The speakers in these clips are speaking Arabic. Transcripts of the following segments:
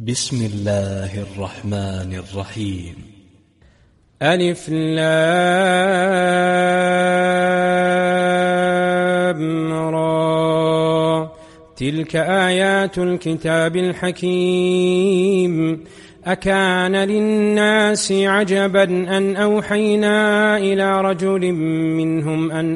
بسم الله الرحمن الرحيم. ألف لام را تلك آيات الكتاب الحكيم. أكان للناس عجبا أن أوحينا إلى رجل منهم أن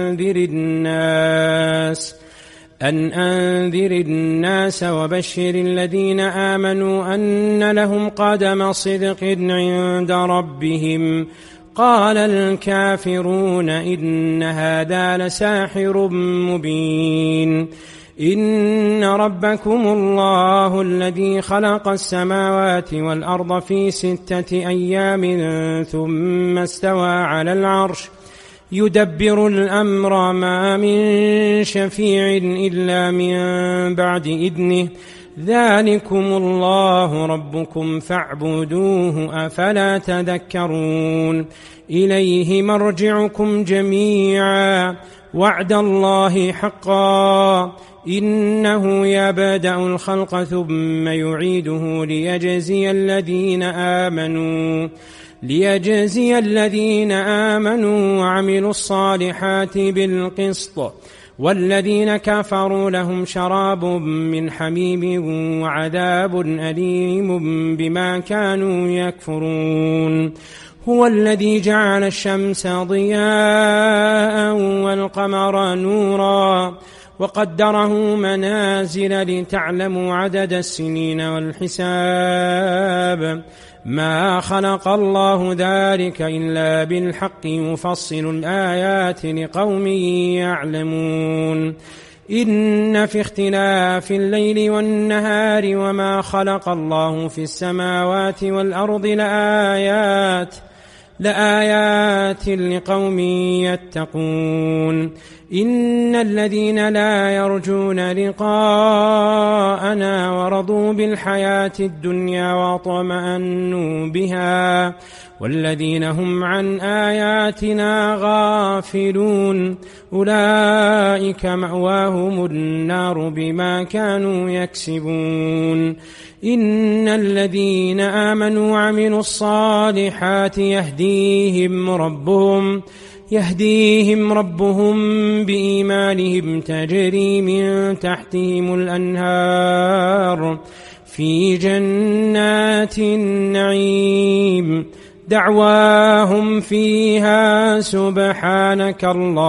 أنذر الناس وبشر الذين آمنوا أن لهم قدم صدق عند ربهم. قال الكافرون إن هذا لساحر مبين. إن ربكم الله الذي خلق السماوات والأرض في 6 أيام ثم استوى على العرش يدبر الأمر ما من شفيع إلا من بعد إذنه. ذلكم الله ربكم فاعبدوه أفلا تذكرون. إليه مرجعكم جميعا وعد الله حقا إنه يبدأ الخلق ثم يعيده ليجزي الذين آمنوا وعملوا الصالحات بالقسط والذين كفروا لهم شراب من حميم وعذاب أليم بما كانوا يكفرون. هو الذي جعل الشمس ضياء والقمر نورا وقدره منازل لتعلموا عدد السنين والحساب. ما خلق الله ذلك إلا بالحق يفصل الآيات لقوم يعلمون. إن في اختلاف الليل والنهار وما خلق الله في السماوات والأرض لآيات لقوم يتقون. إن الذين لا يرجون لقاءنا ورضوا بالحياة الدنيا واطمأنوا بها والذين هم عن آياتنا غافلون أولئك مأواهم النار بما كانوا يكسبون. إن الذين آمنوا وعملوا الصالحات يهديهم ربهم بإيمانهم تجري من تحتهم الأنهار في جنات النعيم. دعواهم فيها سبحانك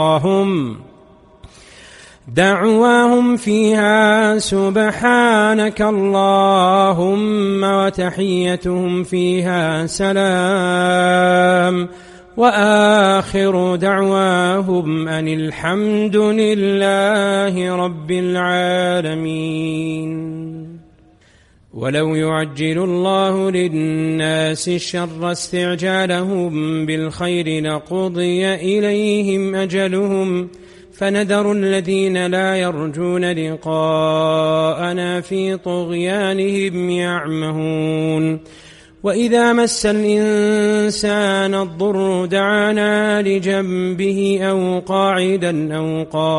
اللهم وتحيتهم فيها سلام وآخر دعواهم أن الحمد لله رب العالمين. ولو يعجل الله للناس الشر استعجالهم بالخير لقضي إليهم أجلهم فنذر الذين لا يرجون لقاءنا في طغيانهم يعمهون. وإذا مس الإنسان الضر دعانا لجنبه أو قاعدا أو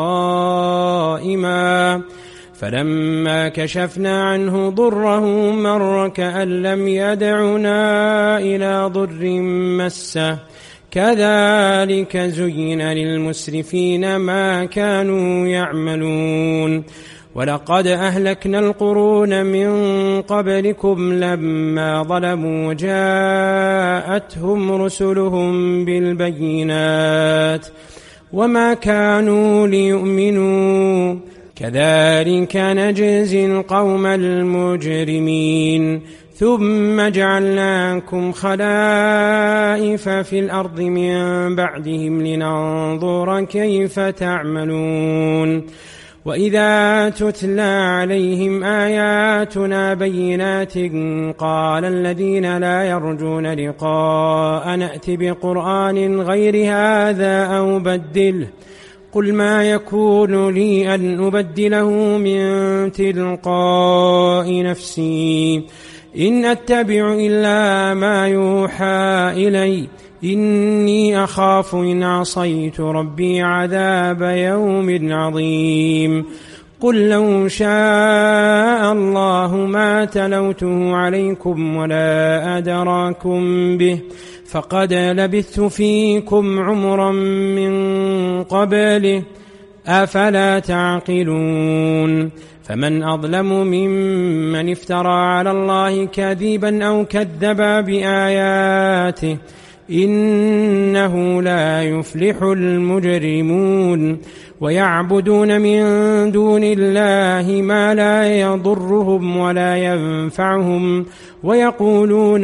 قائما فلما كشفنا عنه ضره مر كأن لم يدعنا إلى ضر مسه. كذلك زين للمسرفين ما كانوا يعملون. ولقد أهلكنا القرون من قبلكم لما ظلموا جاءتهم رسلهم بالبينات وما كانوا ليؤمنوا كذلك نجزي القوم المجرمين. ثم جعلناكم خلائف في الأرض من بعدهم لننظر كيف تعملون. وإذا تتلى عليهم آياتنا بينات قال الذين لا يرجون لقاء نأت بقرآن غير هذا أو بدله قل ما يكون لي أن أبدله من تلقاء نفسي إن أتبع إلا ما يوحى إلي إني أخاف إن عصيت ربي عذاب يوم عظيم. قل لو شاء الله ما تلوته عليكم ولا أدراكم به فقد لبثت فيكم عمرا من قبله أفلا تعقلون فمن أظلم ممن افترى على الله كذبا أو كذب بآياته إنه لا يفلح المجرمون ويعبدون من دون الله ما لا يضرهم ولا ينفعهم ويقولون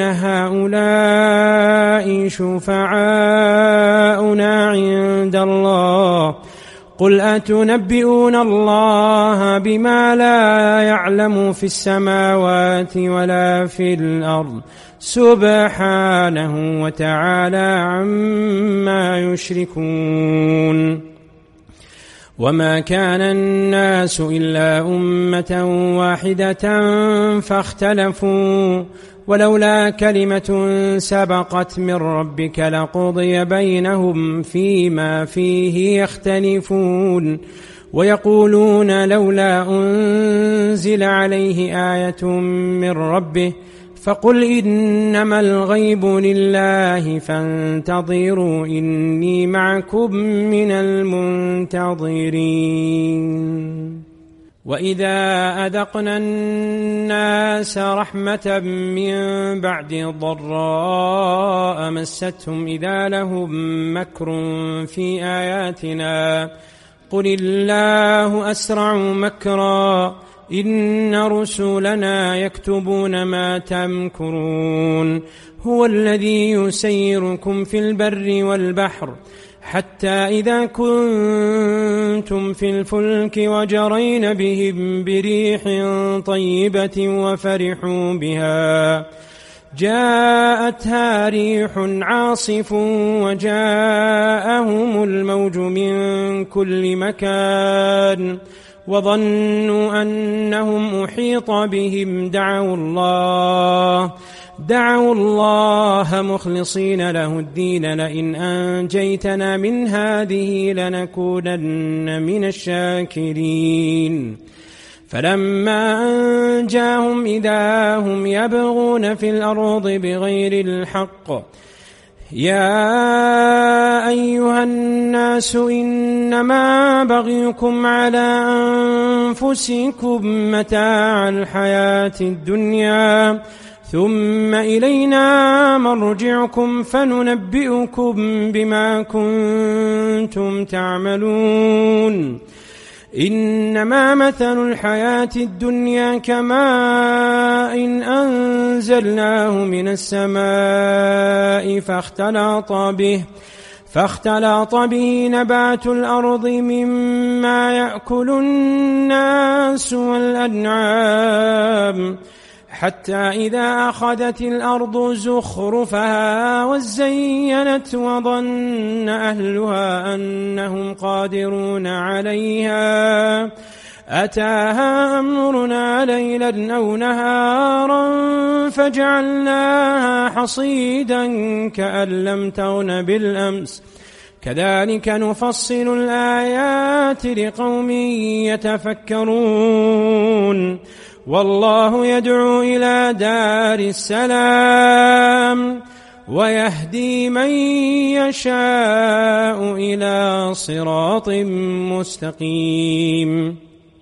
هؤلاء شفعاؤنا عند الله قل أتنبئون الله بما لا يعلم في السماوات ولا في الأرض سبحانه وتعالى عما يشركون وما كان الناس إلا أمة واحدة فاختلفوا ولولا كلمة سبقت من ربك لقضي بينهم فيما فيه يختلفون ويقولون لولا أنزل عليه آية من ربه فقل إنما الغيب لله فانتظروا إني معكم من المنتظرين وإذا أذقنا الناس رحمة من بعد ضراء مستهم إذا لهم مكر في آياتنا قل الله أسرع مكرا إن رسلنا يكتبون ما تمكرون هو الذي يسيركم في البر والبحر حتى إذا كنتم في الفلك وجرين بهم بريح طيبة وفرحوا بها جاءتها ريح عاصف وجاءهم الموج من كل مكان وظنوا أنهم أحيط بهم دعوا الله مخلصين له الدين لئن أنجيتنا من هذه لنكونن من الشاكرين فلما أنجاهم إذا هم يبغون في الأرض بغير الحق يا أيها الناس إنما بغيكم على أنفسكم متاع الحياة الدنيا ثم إلينا مرجعكم فننبئكم بما كنتم تعملون إنما مثل الحياة الدنيا كماء إن أنزلناه من السماء فاختلط به نبات الأرض مما يأكل الناس والأنعام حتى إذا أخذت الأرض زخرفها وزينت وظن أهلها أنهم قادرون عليها أتاها أمرنا ليلا أو نهارا فجعلناها حصيدا كأن لم تغن بالأمس كذلك نفصل الآيات لقوم يتفكرون والله يدعو إلى دار السلام ويهدي من يشاء إلى صراط مستقيم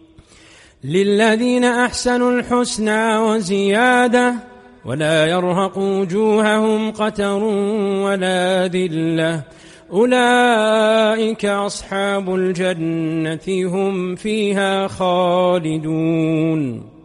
للذين أحسنوا الحسنى وزيادة ولا يرهق وجوههم قتر ولا ذلة أولئك أصحاب الجنة هم فيها خالدون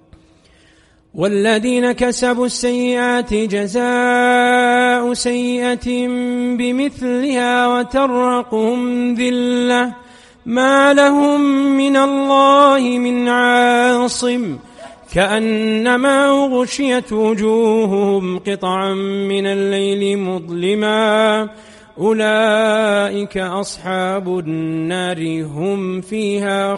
والذين كسبوا السيئات جزاء سيئة بمثلها وترقهم ذلة ما لهم من الله من عاصم كأنما غشيت وجوههم قطعا من الليل مظلما أولئك أصحاب النار هم فيها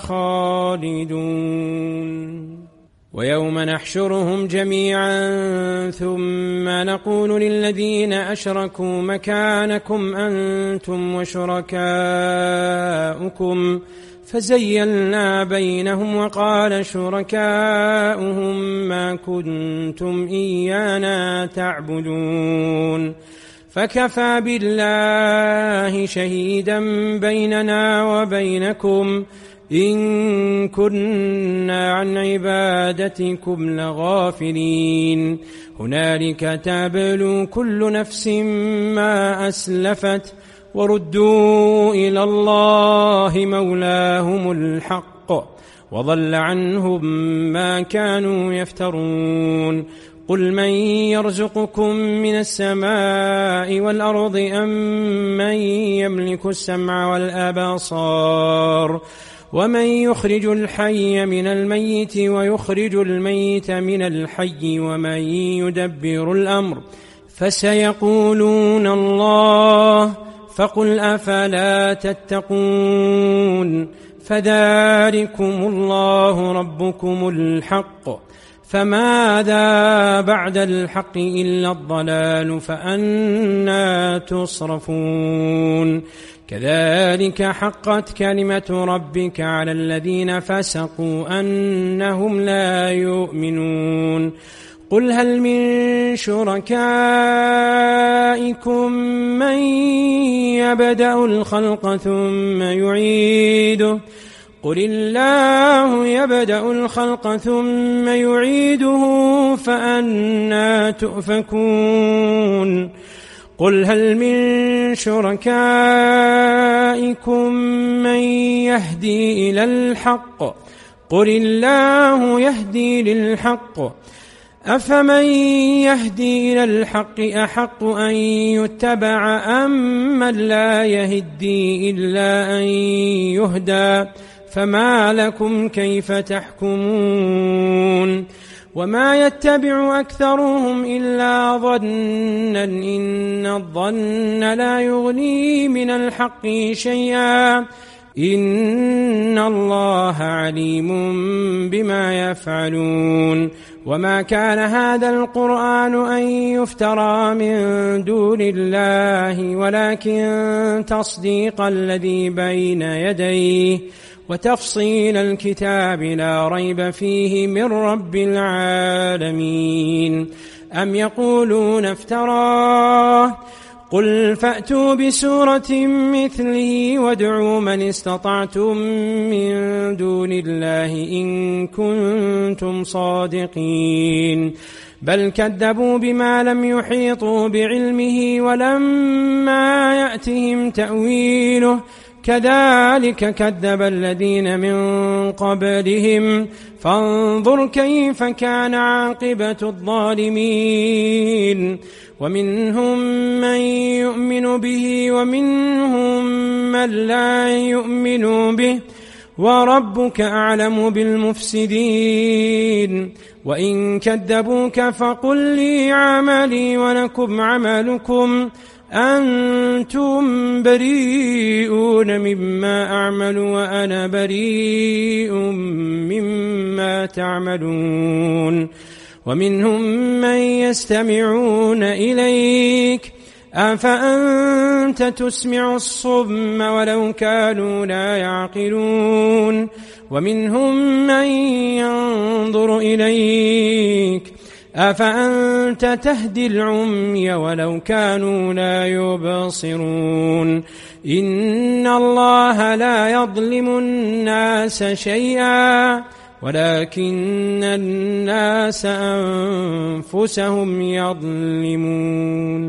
خالدون ويوم نحشرهم جميعا ثم نقول للذين أشركوا مكانكم أنتم وشركاؤكم فزيلنا بينهم وقال شركاؤهم ما كنتم إيانا تعبدون فكفى بالله شهيدا بيننا وبينكم إن كنا عن عبادتكم لغافلين هنالك تبلو كل نفس ما أسلفت وردوا إلى الله مولاهم الحق وضل عنهم ما كانوا يفترون قل من يرزقكم من السماء والأرض أم من يملك السمع والأبصار ومن يخرج الحي من الميت ويخرج الميت من الحي ومن يدبر الأمر فسيقولون الله فقل أفلا تتقون فذلكم الله ربكم الحق فماذا بعد الحق إلا الضلال فأنى تصرفون كذلك حقت كلمة ربك على الذين فسقوا أنهم لا يؤمنون قل هل من شركائكم من يبدأ الخلق ثم يعيده قل الله يبدأ الخلق ثم يعيده فأنى تؤفكون قل هل من شركائكم من يهدي إلى الحق قل الله يهدي للحق أفمن يهدي إلى الحق أحق أن يتبع أم من لا يهدي إلا أن يهدى فما لكم كيف تحكمون وما يتبع أكثرهم إلا ظنا إن الظن لا يغني من الحق شيئا إن الله عليم بما يفعلون وما كان هذا القرآن أن يفترى من دون الله ولكن تصديق الذي بين يديه وتفصيل الكتاب لا ريب فيه من رب العالمين أم يقولون افتراه قل فأتوا بسورة مثله وادعوا من استطعتم من دون الله إن كنتم صادقين بل كذبوا بما لم يحيطوا بعلمه ولما يأتهم تأويله كذلك كذب الذين من قبلهم فانظر كيف كان عاقبة الظالمين ومنهم من يؤمن به ومنهم من لا يؤمن به وربك أعلم بالمفسدين وإن كذبوك فقل لي عملي ولكم عملكم أنتم بريئون مما أعمل وأنا بريء مما تعملون ومنهم من يستمعون إليك أفأنت تسمع الصم ولو كانوا لا يعقلون ومنهم من ينظر إليك أفأنت تهدي العمي ولو كانوا لا يبصرون إن الله لا يظلم الناس شيئا ولكن الناس أنفسهم يظلمون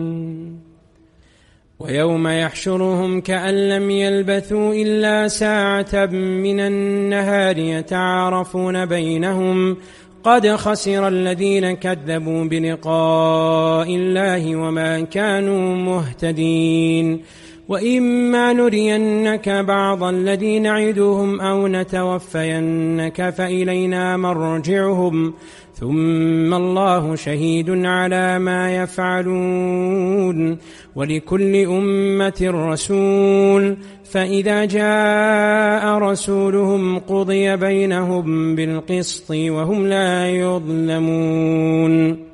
ويوم يحشرهم كأن لم يلبثوا إلا ساعة من النهار يتعارفون بينهم قد خسر الذين كذبوا بلقاء الله وما كانوا مهتدين وإما نرينك بعض الذي نعدهم أو نتوفينك فإلينا مرجعهم ثم الله شهيد على ما يفعلون ولكل أمة رسول فإذا جاء رسولهم قضي بينهم بالقسط وهم لا يظلمون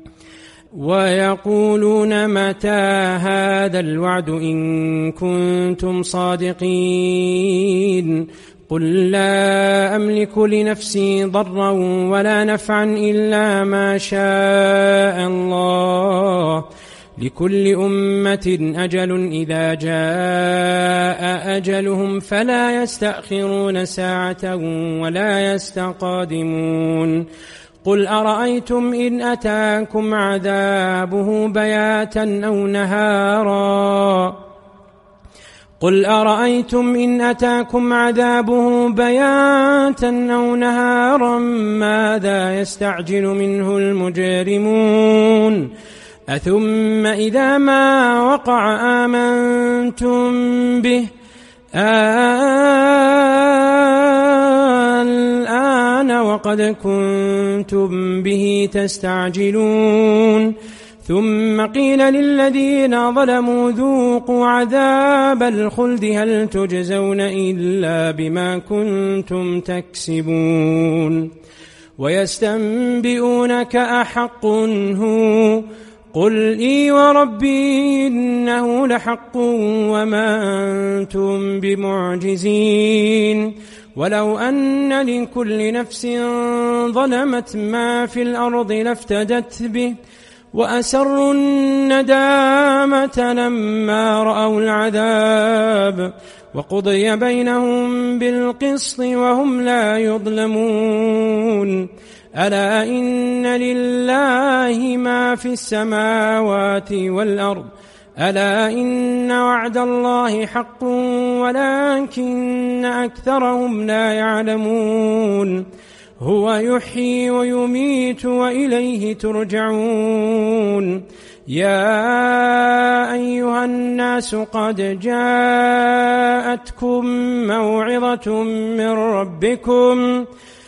ويقولون متى هذا الوعد إن كنتم صادقين قل لا أملك لنفسي ضرا ولا نفعا إلا ما شاء الله، لكل أمة أجل إذا جاء أجلهم فلا يستأخرون ساعة ولا يستقدمون. قل أرأيتم إن أتاكم عذابه بياتا أو نهارا قل أرأيتم إن أتاكم عذابه بياتا أو نهارا ماذا يستعجل منه المجرمون؟ أثم إذا ما وقع آمنتم به الآن وقد كنتم به تستعجلون. ثم قيل للذين ظلموا ذوقوا عذاب الخلد هل تجزون إلا بما كنتم تكسبون. ويستنبئونك أحق هو قل إي وربي إنه لحق وما أنتم بمعجزين. ولو أن لكل نفس ظلمت ما في الأرض لافتدت به وأسروا الندامة لما رأوا العذاب وقضي بينهم بالقسط وهم لا يظلمون. ألا إن لله ما في السماوات والأرض ألا إن وعد الله حق ولكن أكثرهم لا يعلمون. هو يحيي ويميت وإليه ترجعون. يا أيها الناس قد جاءتكم موعظة من ربكم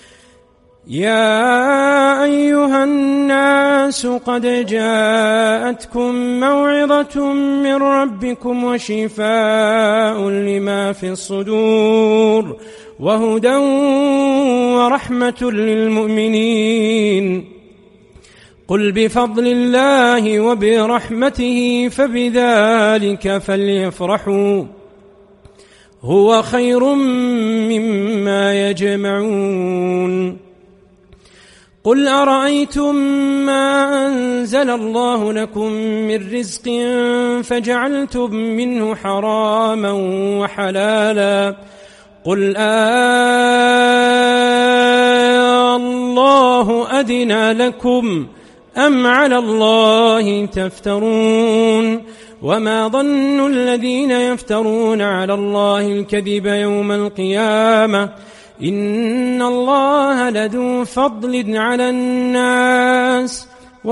وشفاء لما في الصدور وهدى ورحمة للمؤمنين. قل بفضل الله وبرحمته فبذلك فليفرحوا هو خير مما يجمعون. قل أرأيتم ما أنزل الله لكم من رزق فجعلتم منه حراما وحلالا قل الله أذن لكم أم على الله تفترون. وما ظن الذين يفترون على الله الكذب يوم القيامة إن الله لذو فضل على الناس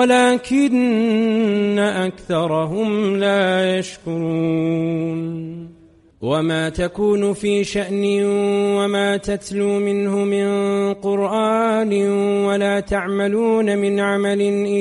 ولكن أكثرهم لا يشكرون. وما تكون في شأن وما تتلو منه من قرآن ولا تعملون من عمل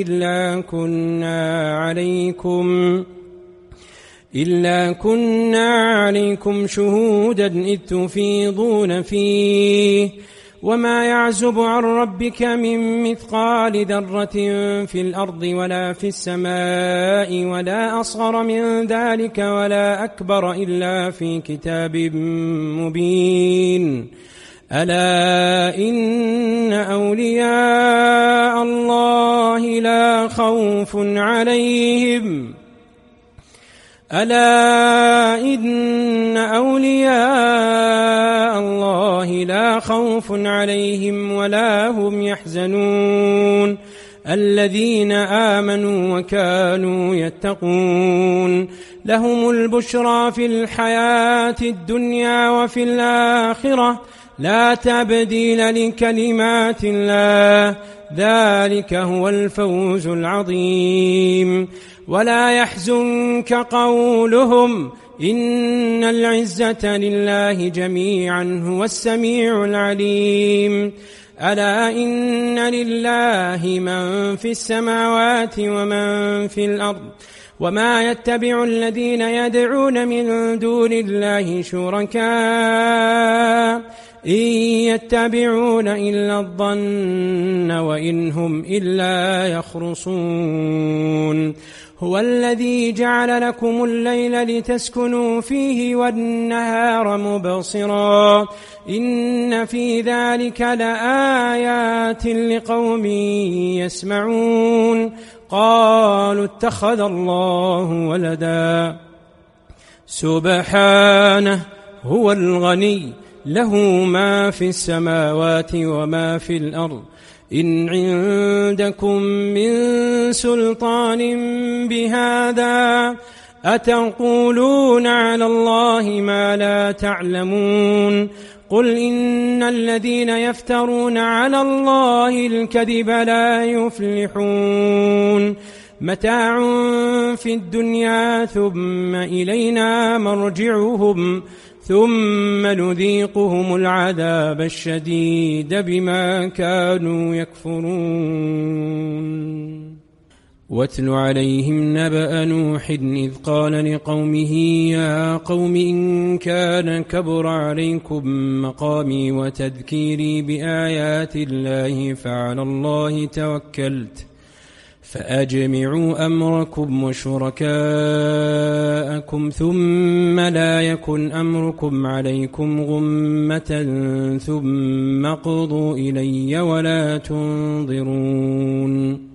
إلا كنا عليكم شهودا إذ تفيضون فيه. وما يعزب عن ربك من مثقال ذرة في الأرض ولا في السماء ولا أصغر من ذلك ولا أكبر إلا في كتاب مبين. ألا إن أولياء الله لا خوف عليهم ولا هم يحزنون الذين آمنوا وكانوا يتقون. لهم البشرى في الحياة الدنيا وفي الآخرة لا تبديل لكلمات الله ذلك هو الفوز العظيم. ولا يحزنك قولهم إن العزة لله جميعا هو السميع العليم. ألا إن لله من في السماوات ومن في الأرض وما يتبع الذين يدعون من دون الله شركاء إن يتبعون إلا الظن وإن هم إلا يخرصون هو الذي جعل لكم الليل لتسكنوا فيه والنهار مبصرا إن في ذلك لآيات لقوم يسمعون قالوا اتخذ الله ولدا سبحانه هو الغني له ما في السماوات وما في الأرض إن عندكم من سلطان بهذا أتقولون على الله ما لا تعلمون قل إن الذين يفترون على الله الكذب لا يفلحون متاع في الدنيا ثم إلينا مرجعهم ثم نذيقهم العذاب الشديد بما كانوا يكفرون واتل عليهم نبأ نوح إذ قال لقومه يا قوم إن كان كبر عليكم مقامي وتذكيري بآيات الله فعلى الله توكلت فأجمعوا أمركم وشركاءكم ثم لا يكن أمركم عليكم غمة ثم قضوا إلي ولا تنظرون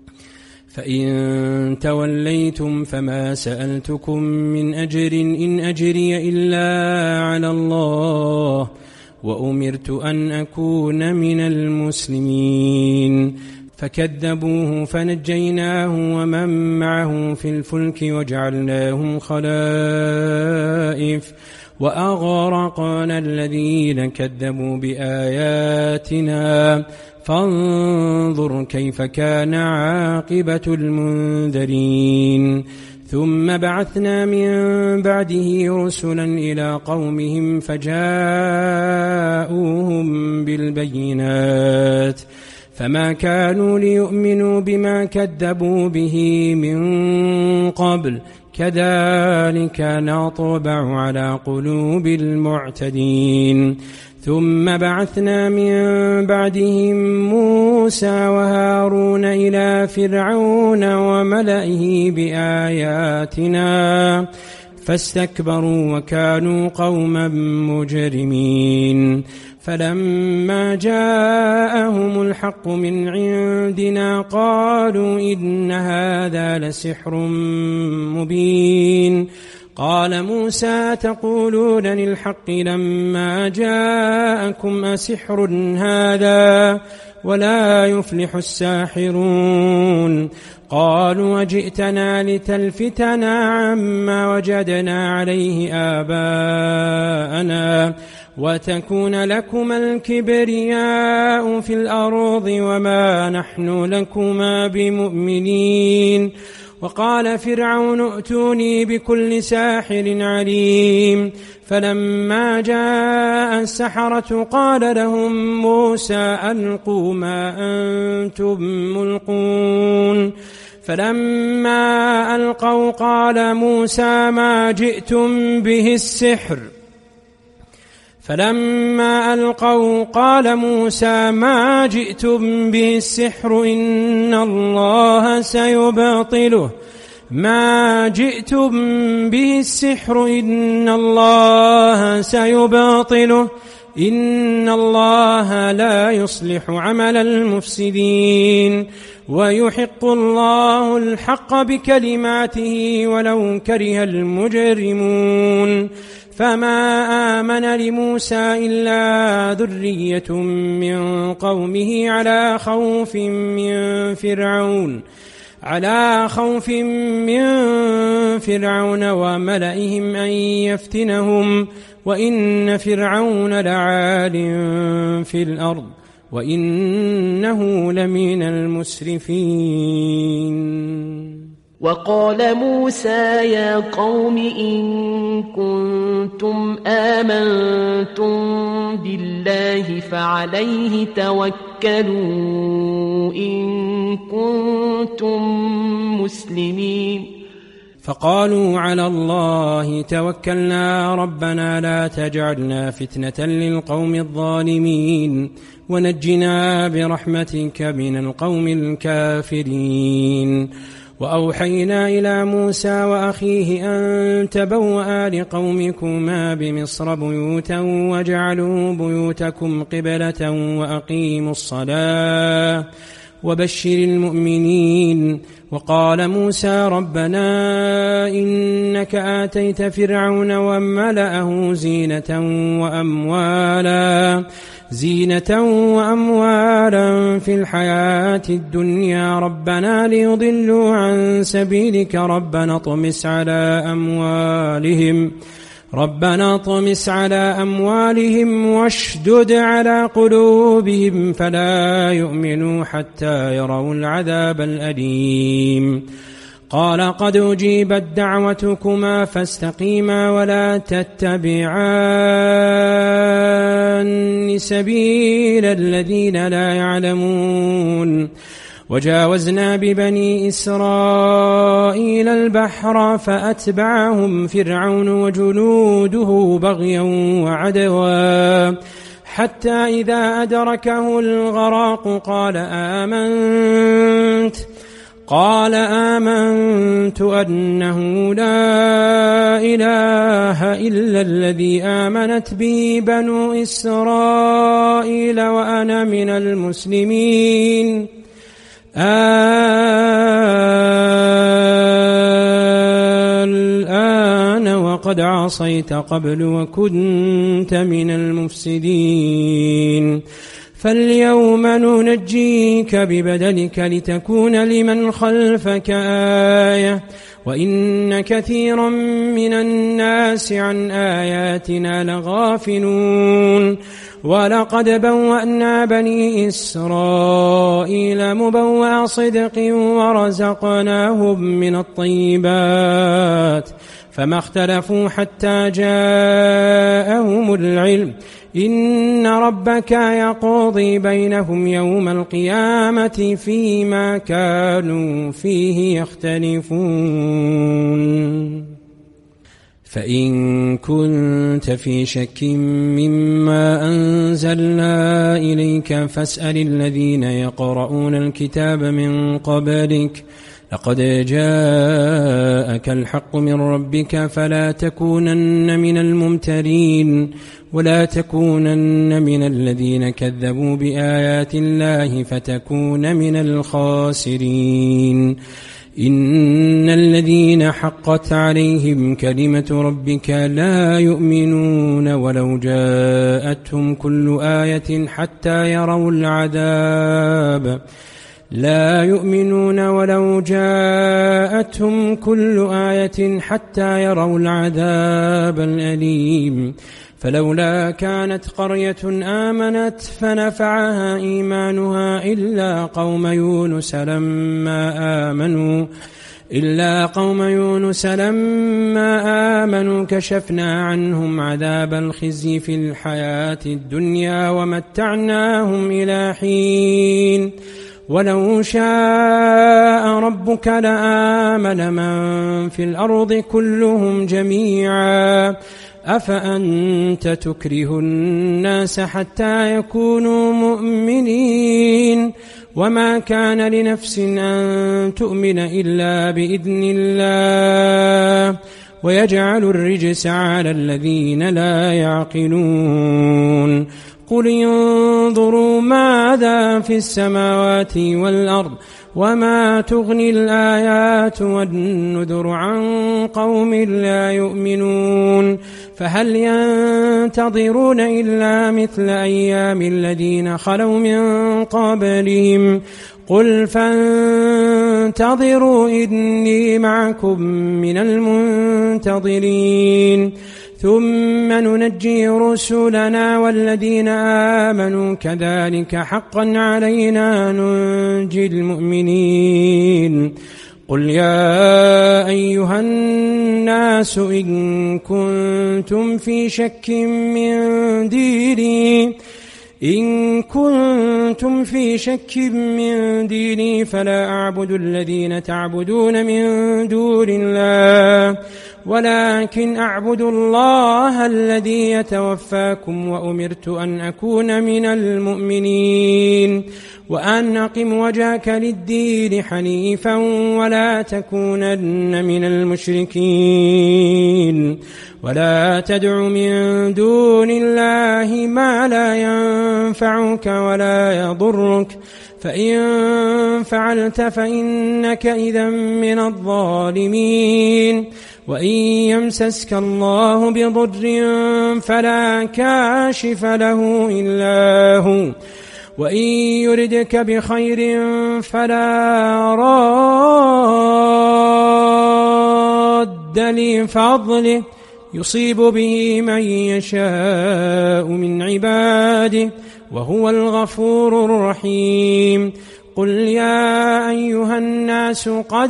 فإن توليتم فما سألتكم من أجر إن أجري إلا على الله وأمرت أن أكون من المسلمين فكذبوه فنجيناه ومن معه في الفلك وجعلناهم خلائف وأغرقنا الذين كذبوا بآياتنا فانظر كيف كان عاقبة المنذرين ثم بعثنا من بعده رسلا إلى قومهم فجاءوهم بالبينات فما كانوا ليؤمنوا بما كذبوا به من قبل كذلك نطبع على قلوب المعتدين ثم بعثنا من بعدهم موسى وهارون إلى فرعون وملئه بآياتنا فاستكبروا وكانوا قوما مجرمين فلما جاءهم الحق من عندنا قالوا إن هذا لسحر مبين قال موسى تقولون للحق لما جاءكم أسحر هذا ولا يفلح الساحرون قالوا وجئتنا لتلفتنا عما وجدنا عليه آباءنا وتكون لكما الكبرياء في الأرض وما نحن لكما بمؤمنين وقال فرعون ائتوني بكل ساحر عليم فلما جاء السحرة قال لهم موسى ألقوا ما أنتم ملقون فلما ألقوا قال موسى ما جئتم به السحر إن الله سيبطله إن الله لا يصلح عمل المفسدين ويحق الله الحق بكلماته ولو كره المجرمون فما آمن لموسى إلا ذرية من قومه على خوف من فرعون وملئهم أن يفتنهم وإن فرعون لعال في الأرض وإنه لمن المسرفين وقال موسى يا قوم إن كنتم آمنتم بالله فعليه توكلوا إن كنتم مسلمين فقالوا على الله توكلنا ربنا لا تجعلنا فتنة للقوم الظالمين ونجنا برحمتك من القوم الكافرين. وأوحينا إلى موسى وأخيه أن تبوأ لقومكما بمصر بيوتا واجعلوا بيوتكم قبلة وأقيموا الصلاة وبشر المؤمنين. وقال موسى ربنا إنك آتيت فرعون وملأه زينة وأموالا في الحياة الدنيا ربنا ليضلوا عن سبيلك ربنا اطمس على أموالهم واشدد على قلوبهم فلا يؤمنوا حتى يروا العذاب الأليم. قال قد أجيبت دعوتكما فاستقيما ولا تتبعان سبيل الذين لا يعلمون. وجاوزنا ببني إسرائيل البحر فأتبعهم فرعون وجنوده بغيا وعدوا حتى إذا أدركه الغراق قال آمنت أنه لا إله إلا الذي آمنت به بنو إسرائيل وأنا من المسلمين. الآن وقد عصيت قبل وكنت من المفسدين فاليوم ننجيك ببدنك لتكون لمن خلفك آية وإن كثيرا من الناس عن آياتنا لغافلون. ولقد بوأنا بني إسرائيل مبوأ صدق ورزقناهم من الطيبات فما اختلفوا حتى جاءهم العلم إن ربك يقضي بينهم يوم القيامة فيما كانوا فيه يختلفون. فإن كنت في شك مما أنزلنا إليك فاسأل الذين يقرؤون الكتاب من قبلك لقد جاءك الحق من ربك فلا تكونن من الممترين ولا تكونن من الذين كذبوا بآيات الله فتكون من الخاسرين. إن الذين حقت عليهم كلمة ربك لا يؤمنون ولو جاءتهم كل آية حتى يروا العذاب الأليم. فلولا كانت قرية آمنت فنفعها إيمانها إلا قوم يونس لما آمنوا كشفنا عنهم عذاب الخزي في الحياة الدنيا ومتعناهم إلى حين. ولو شاء ربك لآمن من في الأرض كلهم جميعا أفأنت تكره الناس حتى يكونوا مؤمنين وما كان لنفس أن تؤمن إلا بإذن الله ويجعل الرجس على الذين لا يعقلون. قل انظروا ماذا في السماوات والأرض وما تغني الآيات والنذر عن قوم لا يؤمنون فهل ينتظرون إلا مثل أيام الذين خلوا من قبلهم قل فانتظروا إني معكم من المنتظرين ثم ننجي رسلنا والذين آمنوا كذلك حقا علينا ننجي المؤمنين. قل يا أيها الناس إن كنتم في شك من ديني إن كنتم في شك من ديني فلا أعبد الذين تعبدون من دون الله ولكن أعبد الله الذي يتوفاكم وأمرت أن أكون من المؤمنين وأن أقم وجهك للدين حنيفا ولا تكونن من المشركين ولا تدع من دون الله ما لا ينفعك ولا يضرك فإن فعلت فإنك إذا من الظالمين وإن يمسسك الله بضر فلا كاشف له إلا هو وإن يردك بخير فلا راد لفضله يصيب به من يشاء من عباده وهو الغفور الرحيم قل يا أيها الناس قد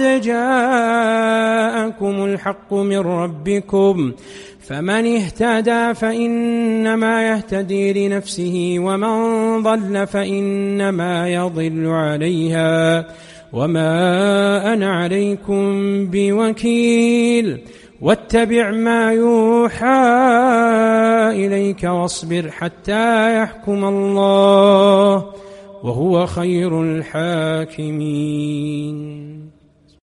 جاءكم الحق من ربكم فمن اهتدى فإنما يهتدي لنفسه ومن ضل فإنما يضل عليها وما أنا عليكم بوكيل واتبع ما يوحى إليك واصبر حتى يحكم الله وهو خير الحاكمين.